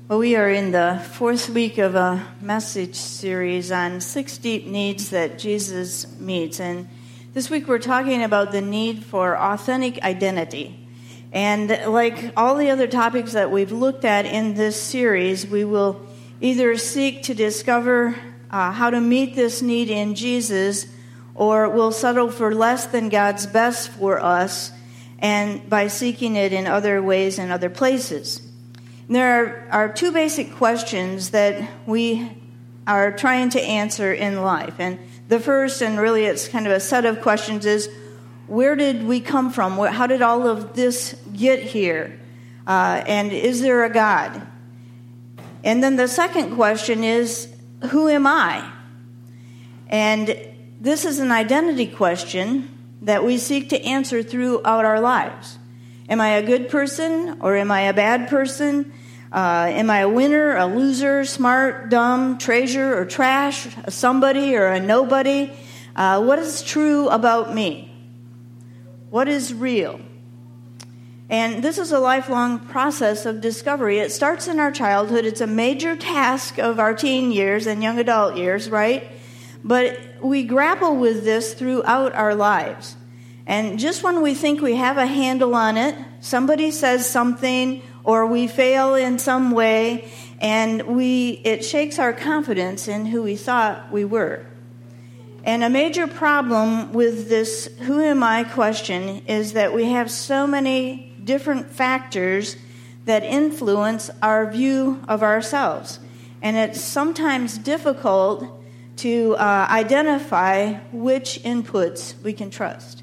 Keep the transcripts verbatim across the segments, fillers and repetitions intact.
Well, we are in the fourth week of a message series on six deep needs that Jesus meets. And this week we're talking about the need for authentic identity. And like all the other topics that we've looked at in this series, we will either seek to discover uh, how to meet this need in Jesus, or we'll settle for less than God's best for us, and by seeking it in other ways and other places. There are, are two basic questions that we are trying to answer in life. And the first, and really it's kind of a set of questions, is where did we come from? How did all of this get here? Uh, and is there a God? And then the second question is, who am I? And this is an identity question that we seek to answer throughout our lives. Am I a good person or am I a bad person? Uh, am I a winner, a loser, smart, dumb, treasure, or trash, a somebody or a nobody? Uh, what is true about me? What is real? And this is a lifelong process of discovery. It starts in our childhood. It's a major task of our teen years and young adult years, right? But we grapple with this throughout our lives. And just when we think we have a handle on it, somebody says something or we fail in some way, and we it shakes our confidence in who we thought we were. And a major problem with this who am I question is that we have so many different factors that influence our view of ourselves. And it's sometimes difficult to uh, identify which inputs we can trust.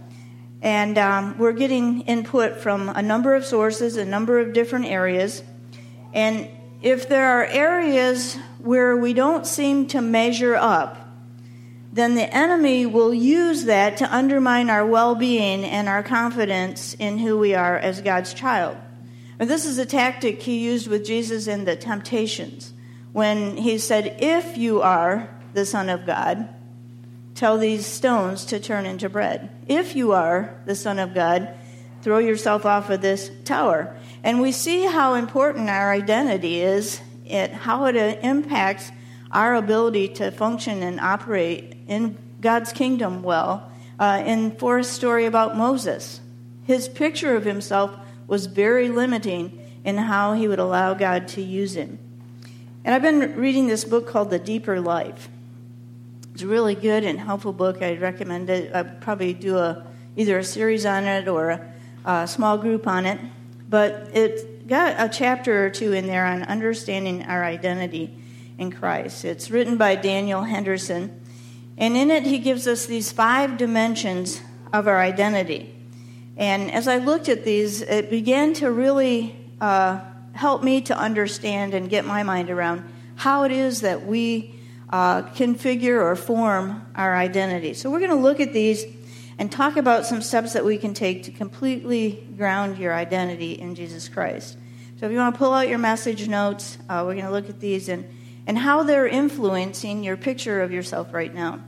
And um, we're getting input from a number of sources, a number of different areas. And if there are areas where we don't seem to measure up, then the enemy will use that to undermine our well-being and our confidence in who we are as God's child. And this is a tactic he used with Jesus in the temptations, when he said, if you are the Son of God, tell these stones to turn into bread. If you are the Son of God, throw yourself off of this tower. And we see how important our identity is, it, how it impacts our ability to function and operate in God's kingdom well. Uh, in Forrest's story about Moses, his picture of himself was very limiting in how he would allow God to use him. And I've been reading this book called The Deeper Life. It's a really good and helpful book. I'd recommend it. I'd probably do a either a series on it or a, a small group on it. But it's got a chapter or two in there on understanding our identity in Christ. It's written by Daniel Henderson. And in it, he gives us these five dimensions of our identity. And as I looked at these, it began to really uh, help me to understand and get my mind around how it is that we uh, configure or form our identity. So we're going to look at these and talk about some steps that we can take to completely ground your identity in Jesus Christ. So if you want to pull out your message notes, uh, we're going to look at these and, and how they're influencing your picture of yourself right now.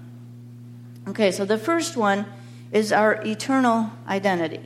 Okay, so the first one is our eternal identity.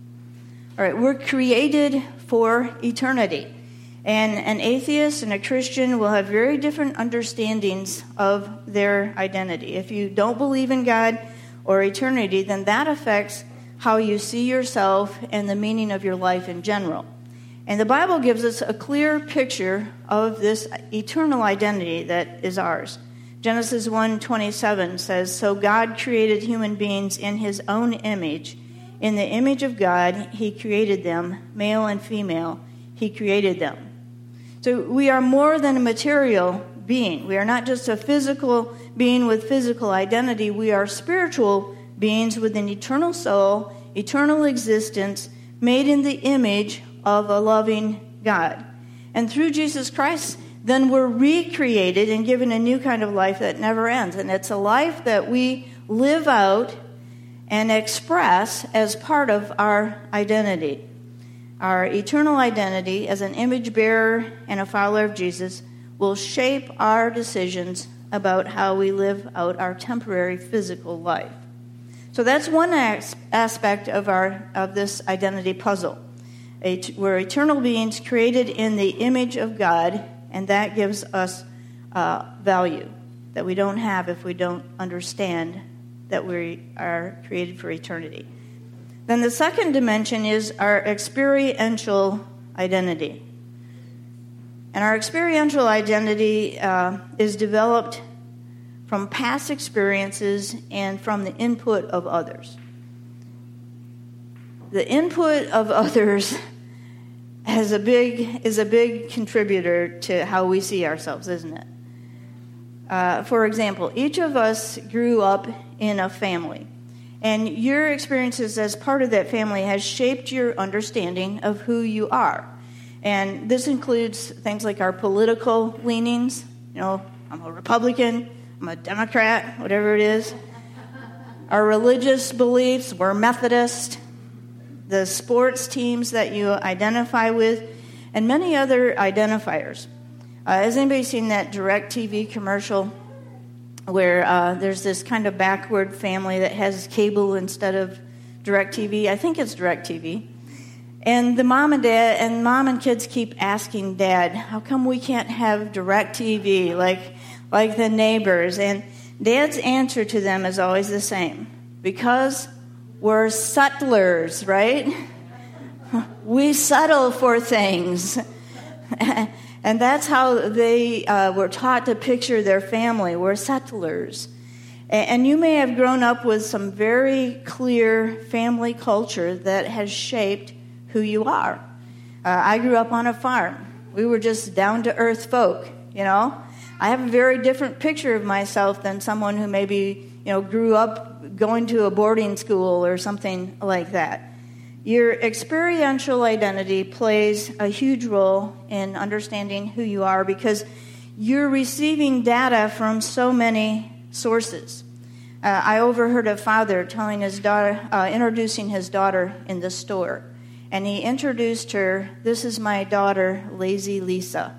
All right, we're created for eternity. And an atheist and a Christian will have very different understandings of their identity. If you don't believe in God or eternity, then that affects how you see yourself and the meaning of your life in general. And the Bible gives us a clear picture of this eternal identity that is ours. Genesis one twenty-seven says, so God created human beings in his own image. In the image of God, he created them, male and female, he created them. So we are more than a material being. We are not just a physical being with physical identity. We are spiritual beings with an eternal soul, eternal existence, made in the image of a loving God. And through Jesus Christ, then we're recreated and given a new kind of life that never ends. And it's a life that we live out and express as part of our identity. Our eternal identity as an image bearer and a follower of Jesus will shape our decisions about how we live out our temporary physical life. So that's one as- aspect of our of this identity puzzle. We're eternal beings created in the image of God, and that gives us uh, value that we don't have if we don't understand that we are created for eternity. Then the second dimension is our experiential identity. And our experiential identity uh, is developed from past experiences and from the input of others. The input of others has a big is a big contributor to how we see ourselves, isn't it? Uh, for example, each of us grew up in a family, and your experiences as part of that family has shaped your understanding of who you are. And this includes things like our political leanings. You know, I'm a Republican, I'm a Democrat, whatever it is. Our religious beliefs, we're Methodist. The sports teams that you identify with, and many other identifiers. Uh, has anybody seen that DirecTV commercial where uh, there's this kind of backward family that has cable instead of DirecTV? I think it's DirecTV. And the mom and dad, and mom and kids keep asking dad, how come we can't have DirecTV like, like the neighbors? And dad's answer to them is always the same. Because we're settlers, right? We settle for things. And that's how they uh, were taught to picture their family. We're settlers. And you may have grown up with some very clear family culture that has shaped who you are. Uh, I grew up on a farm. We were just down-to-earth folk, you know? I have a very different picture of myself than someone who maybe, you know, grew up going to a boarding school or something like that. Your experiential identity plays a huge role in understanding who you are because you're receiving data from so many sources. Uh, I overheard a father telling his daughter, uh, introducing his daughter in the store, and he introduced her, "This is my daughter, Lazy Lisa."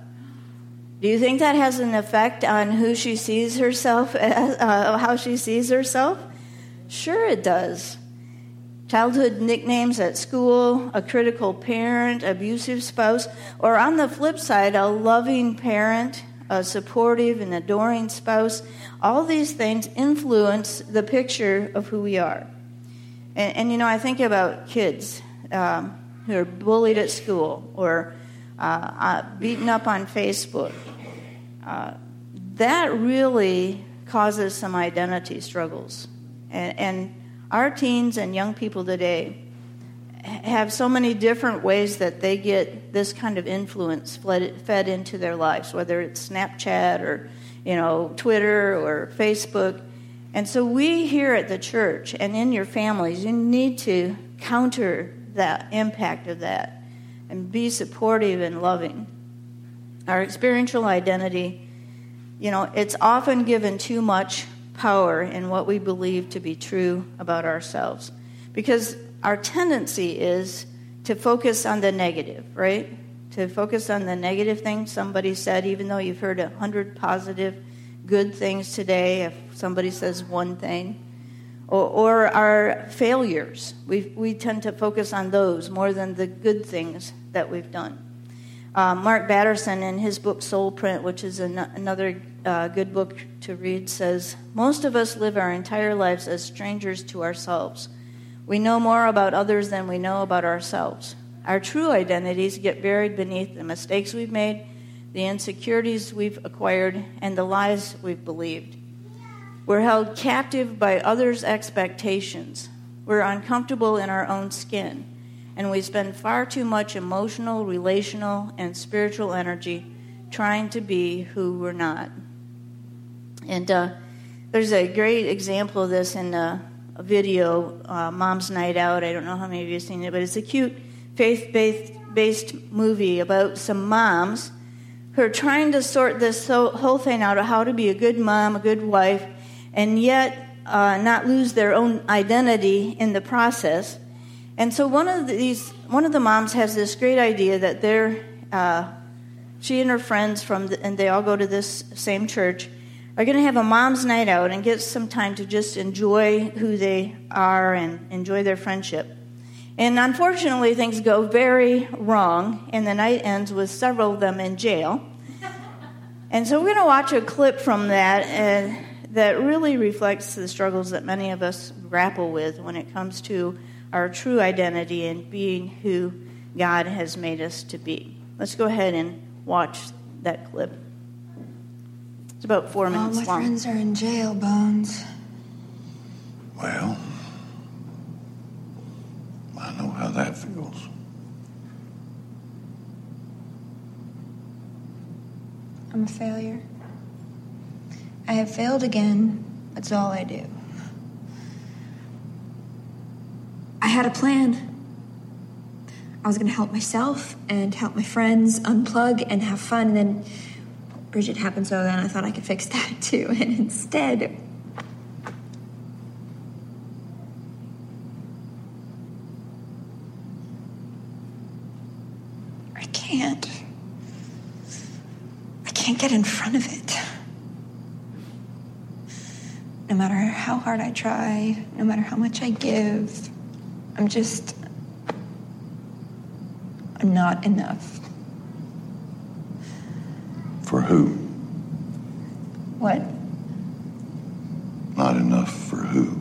Do you think that has an effect on who she sees herself, as, uh, how she sees herself? Sure it does. Childhood nicknames at school, a critical parent, abusive spouse, or on the flip side, a loving parent, a supportive and adoring spouse. All these things influence the picture of who we are. And, and you know, I think about kids um, who are bullied at school or uh, uh, beaten up on Facebook. Uh, that really causes some identity struggles. And, and our teens and young people today have so many different ways that they get this kind of influence fed, fed into their lives, whether it's Snapchat or, you know, Twitter or Facebook. And so we here at the church and in your families, you need to counter that impact of that and be supportive and loving. Our experiential identity, you know, it's often given too much power in what we believe to be true about ourselves. Because our tendency is to focus on the negative, right? To focus on the negative things somebody said, even though you've heard a hundred positive, good things today, if somebody says one thing. Or, or our failures. We we tend to focus on those more than the good things that we've done. Uh, Mark Batterson, in his book Soul Print, which is an, another uh, good book to read, says, most of us live our entire lives as strangers to ourselves. We know more about others than we know about ourselves. Our true identities get buried beneath the mistakes we've made, the insecurities we've acquired, and the lies we've believed. We're held captive by others' expectations. We're uncomfortable in our own skin. And we spend far too much emotional, relational, and spiritual energy trying to be who we're not. And uh, there's a great example of this in a, a video, uh, Mom's Night Out. I don't know how many of you have seen it, but it's a cute faith-based movie about some moms who are trying to sort this whole thing out of how to be a good mom, a good wife, and yet uh, not lose their own identity in the process. And so one of these, one of the moms has this great idea that they're, uh, she and her friends from, the, and they all go to this same church, are going to have a mom's night out and get some time to just enjoy who they are and enjoy their friendship. And unfortunately, things go very wrong, and the night ends with several of them in jail. And so we're going to watch a clip from that uh, that really reflects the struggles that many of us grapple with when it comes to our true identity and being who God has made us to be. Let's go ahead and watch that clip. It's about four minutes long. All my friends are in jail, Bones. Well, I know how that feels. I'm a failure. I have failed again. That's all I do. I had a plan. I was going to help myself and help my friends unplug and have fun. And then Bridget happened, so then I thought I could fix that too. And instead, I can't. I can't get in front of it. No matter how hard I try, no matter how much I give, I'm just, I'm not enough. For who? What? Not enough for who?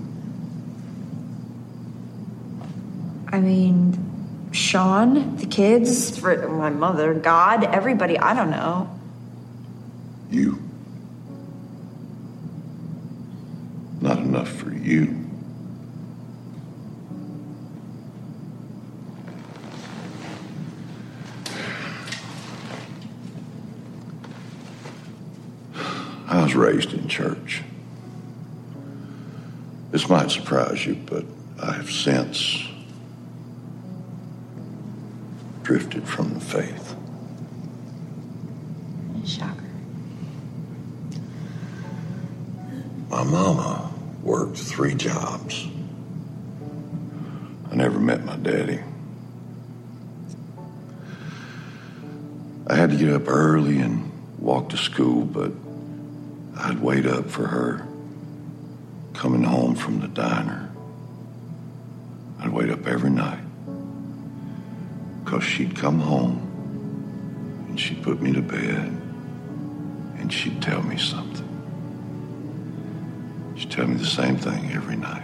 I mean, Sean, the kids, for my mother, God, everybody, I don't know. You. Not enough for you. I was raised in church. This might surprise you, but I have since drifted from the faith. Shocker. My mama worked three jobs. I never met my daddy. I had to get up early and walk to school, but I'd wait up for her coming home from the diner. I'd wait up every night because she'd come home and she'd put me to bed and she'd tell me something. She'd tell me the same thing every night.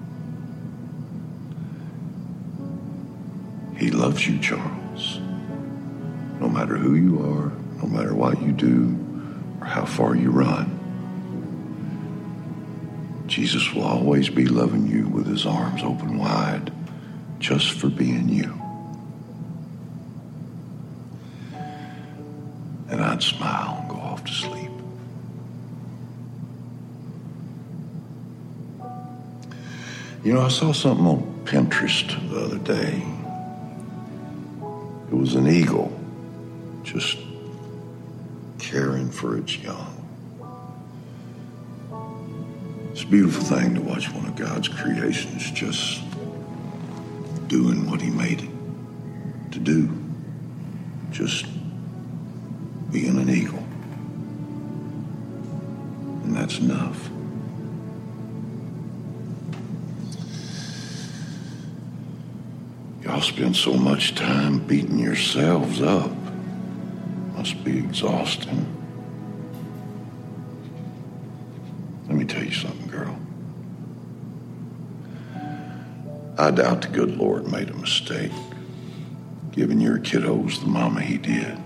He loves you, Charles. No matter who you are, no matter what you do, or how far you run, Jesus will always be loving you with his arms open wide just for being you. And I'd smile and go off to sleep. You know, I saw something on Pinterest the other day. It was an eagle just caring for its young. It's a beautiful thing to watch one of God's creations just doing what he made it to do. Just being an eagle. And that's enough. Y'all spend so much time beating yourselves up. Must be exhausting. Let me tell you something, girl. I doubt the good Lord made a mistake giving your kiddos the mama he did.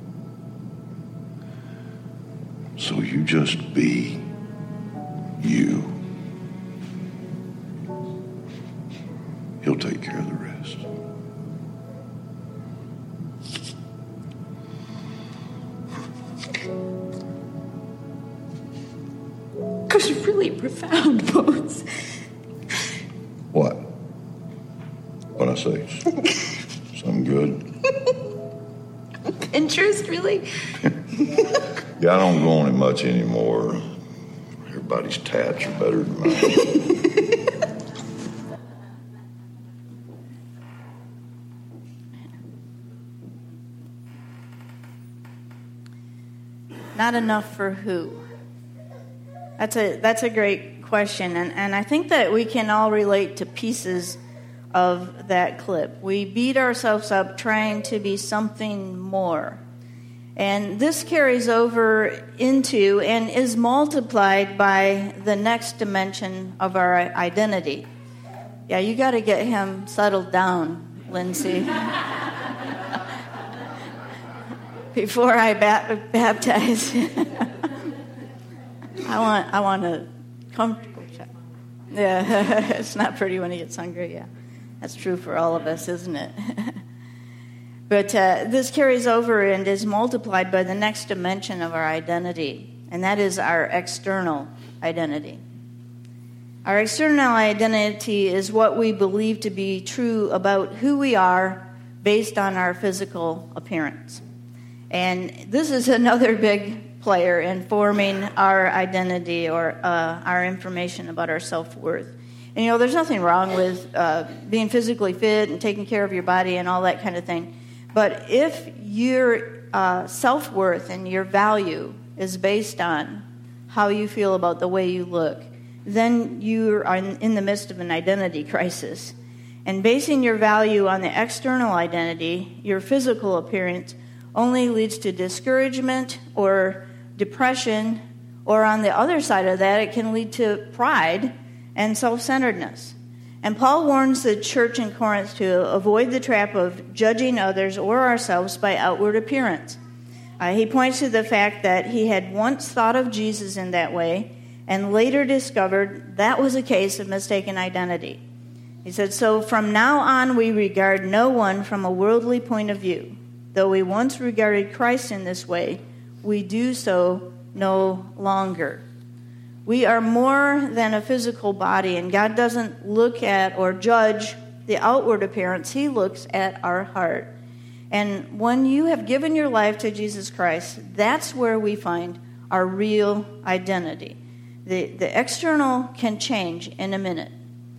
So you just be you. He'll take care of the rest. It was really profound, Bones. What? What'd I say? Something good? Pinterest, really? Yeah, I don't go on it much anymore. Everybody's tats are better than mine. Not enough for who? That's a that's a great question, and, and I think that we can all relate to pieces of that clip. We beat ourselves up trying to be something more. And this carries over into and is multiplied by the next dimension of our identity. Yeah, you got to get him settled down, Lindsay. Before I ba- baptize, I want I want a comfortable child. Yeah, it's not pretty when he gets hungry. Yeah, that's true for all of us, isn't it? But uh, this carries over and is multiplied by the next dimension of our identity, and that is our external identity. Our external identity is what we believe to be true about who we are based on our physical appearance. And this is another big player in forming our identity or uh, our information about our self-worth. And, you know, there's nothing wrong with uh, being physically fit and taking care of your body and all that kind of thing. But if your uh, self-worth and your value is based on how you feel about the way you look, then you are in the midst of an identity crisis. And basing your value on the external identity, your physical appearance, only leads to discouragement or depression, or on the other side of that, it can lead to pride and self-centeredness. And Paul warns the church in Corinth to avoid the trap of judging others or ourselves by outward appearance. Uh, he points to the fact that he had once thought of Jesus in that way and later discovered that was a case of mistaken identity. He said, so from now on we regard no one from a worldly point of view. Though we once regarded Christ in this way, we do so no longer. We are more than a physical body, and God doesn't look at or judge the outward appearance. He looks at our heart. And when you have given your life to Jesus Christ, that's where we find our real identity. The, the external can change in a minute,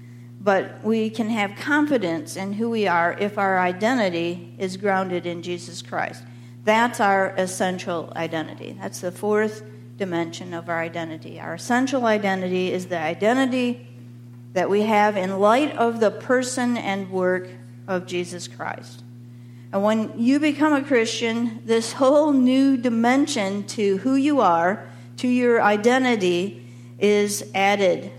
but we can have confidence in who we are if our identity is grounded in Jesus Christ. That's our essential identity. That's the fourth dimension of our identity. Our essential identity is the identity that we have in light of the person and work of Jesus Christ. And when you become a Christian, this whole new dimension to who you are, to your identity, is added.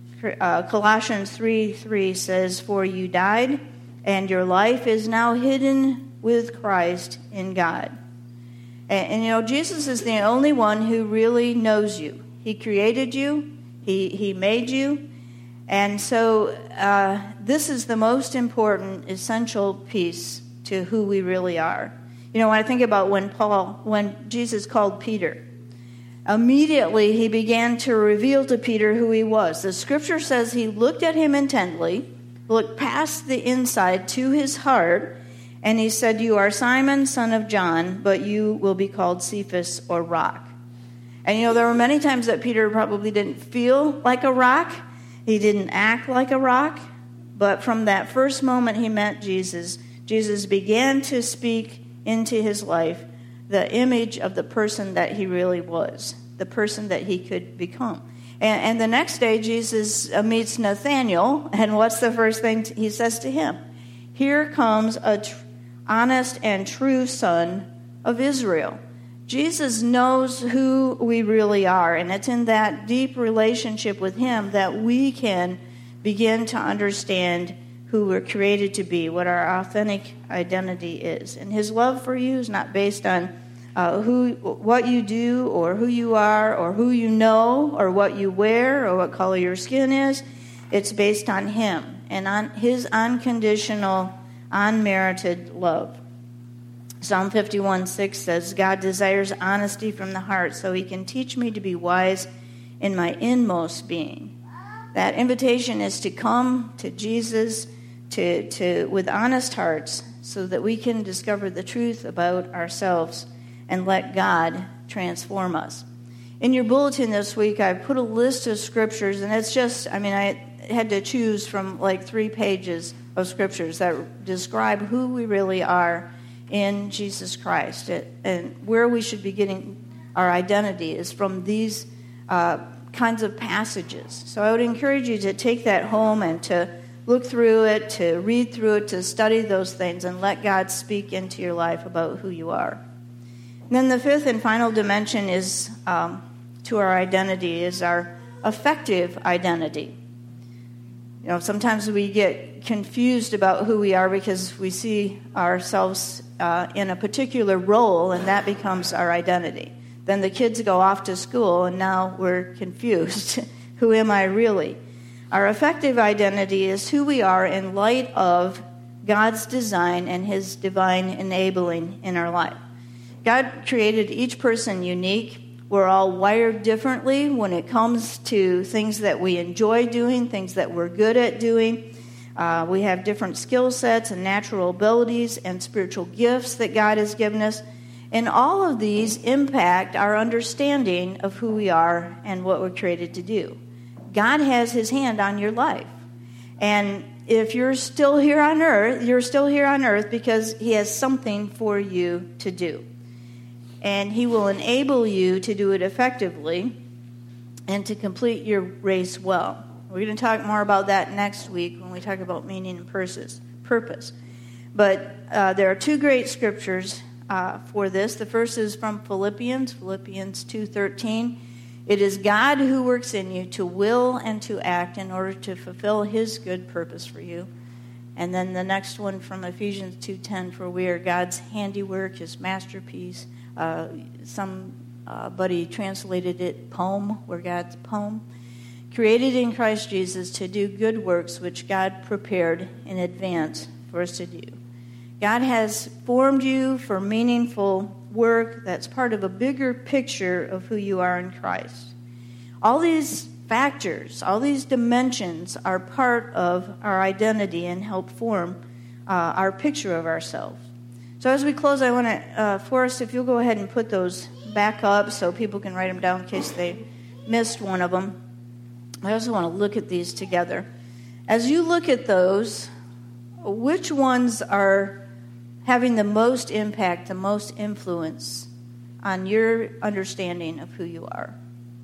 Uh, Colossians three three says, for you died, and your life is now hidden with Christ in God. And, and you know, Jesus is the only one who really knows you. He created you. He, he made you. And so uh, this is the most important, essential piece to who we really are. You know, when I think about when Paul, when Jesus called Peter, immediately he began to reveal to Peter who he was. The scripture says he looked at him intently, looked past the inside to his heart, and he said, you are Simon, son of John, but you will be called Cephas, or rock. And you know, there were many times that Peter probably didn't feel like a rock. He didn't act like a rock. But from that first moment he met Jesus, Jesus began to speak into his life the image of the person that he really was, the person that he could become. And, and the next day, Jesus meets Nathanael, and what's the first thing he says to him? Here comes a tr- honest and true son of Israel. Jesus knows who we really are, and it's in that deep relationship with him that we can begin to understand who we're created to be, what our authentic identity is. And his love for you is not based on uh, who, what you do, or who you are, or who you know, or what you wear, or what color your skin is. It's based on him and on his unconditional, unmerited love. Psalm fifty-one six says, God desires honesty from the heart so he can teach me to be wise in my inmost being. That invitation is to come to Jesus to, to with honest hearts so that we can discover the truth about ourselves and let God transform us. In your bulletin this week, I put a list of scriptures, and it's just, I mean, I had to choose from like three pages of scriptures that describe who we really are in Jesus Christ. It, and where we should be getting our identity is from these uh, kinds of passages. So I would encourage you to take that home and to look through it, to read through it, to study those things, and let God speak into your life about who you are. And then the fifth and final dimension is um, to our identity is our affective identity. You know, sometimes we get confused about who we are because we see ourselves uh, in a particular role, and that becomes our identity. Then the kids go off to school, and now we're confused. Who am I really? Our affective identity is who we are in light of God's design and his divine enabling in our life. God created each person unique. We're all wired differently when it comes to things that we enjoy doing, things that we're good at doing. Uh, we have different skill sets and natural abilities and spiritual gifts that God has given us. And all of these impact our understanding of who we are and what we're created to do. God has his hand on your life. And if you're still here on earth, you're still here on earth because he has something for you to do. And he will enable you to do it effectively and to complete your race well. We're going to talk more about that next week when we talk about meaning and purpose. But uh, there are two great scriptures uh, for this. The first is from Philippians, Philippians two thirteen. It is God who works in you to will and to act in order to fulfill his good purpose for you. And then the next one from Ephesians two ten, for we are God's handiwork, his masterpiece. Uh, somebody translated it poem, we're God's poem. Created in Christ Jesus to do good works which God prepared in advance for us to do. God has formed you for meaningful work that's part of a bigger picture of who you are in Christ. All these factors, all these dimensions are part of our identity and help form uh, our picture of ourselves. So as we close, I want to, uh, Forrest, if you'll go ahead and put those back up so people can write them down in case they missed one of them. I also want to look at these together. As you look at those, which ones are having the most impact, the most influence on your understanding of who you are?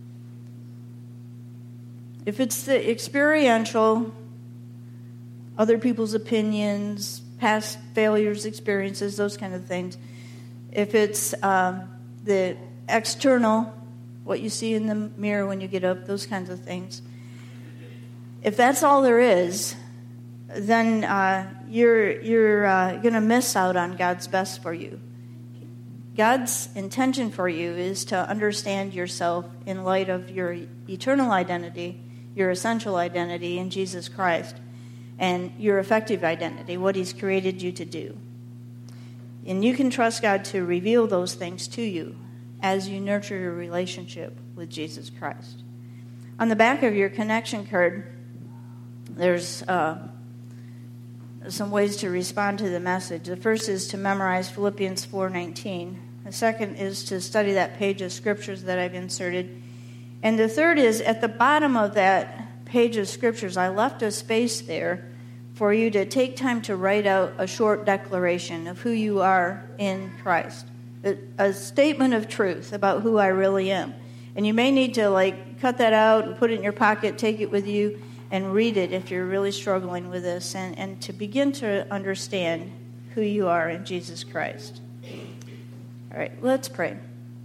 If it's the experiential, other people's opinions, past failures, experiences, those kind of things. If it's um, the external, what you see in the mirror when you get up, those kinds of things. If that's all there is, then uh, you're you're uh, going to miss out on God's best for you. God's intention for you is to understand yourself in light of your eternal identity, your essential identity in Jesus Christ, and your effective identity, what he's created you to do. And you can trust God to reveal those things to you as you nurture your relationship with Jesus Christ. On the back of your connection card, there's uh, some ways to respond to the message. The first is to memorize Philippians four nineteen. The second is to study that page of scriptures that I've inserted. And the third is, at the bottom of that page of scriptures, I left a space there for you to take time to write out a short declaration of who you are in Christ. A, a statement of truth about who I really am. And you may need to like cut that out and put it in your pocket, take it with you, and read it if you're really struggling with this, and, and to begin to understand who you are in Jesus Christ. All right, let's pray.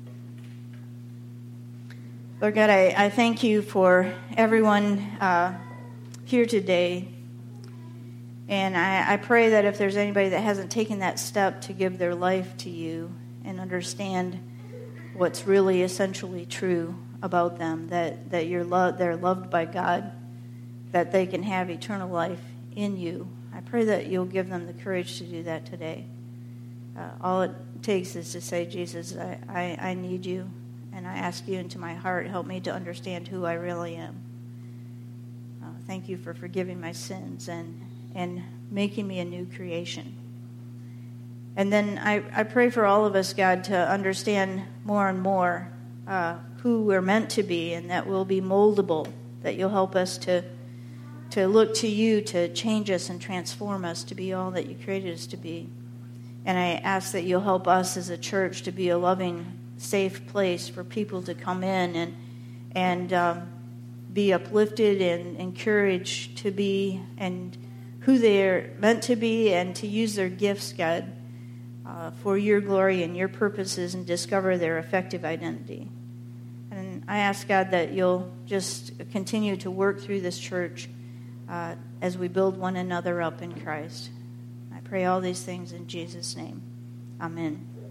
Lord God, I, I thank you for everyone uh, here today. And I, I pray that if there's anybody that hasn't taken that step to give their life to you and understand what's really essentially true about them, that, that you're lo- they're loved by God, that they can have eternal life in you, I pray that you'll give them the courage to do that today. Uh, all it takes is to say, Jesus, I, I, I need you, and I ask you into my heart. Help me to understand who I really am. Uh, thank you for forgiving my sins and and making me a new creation. And then I, I pray for all of us, God, to understand more and more uh, who we're meant to be, and that we'll be moldable, that you'll help us to to look to you to change us and transform us to be all that you created us to be. And I ask that you'll help us as a church to be a loving, safe place for people to come in and and um, be uplifted and encouraged to be and who they're meant to be and to use their gifts, God, uh, for your glory and your purposes and discover their effective identity. And I ask, God, that you'll just continue to work through this church uh, as we build one another up in Christ. I pray all these things in Jesus' name. Amen.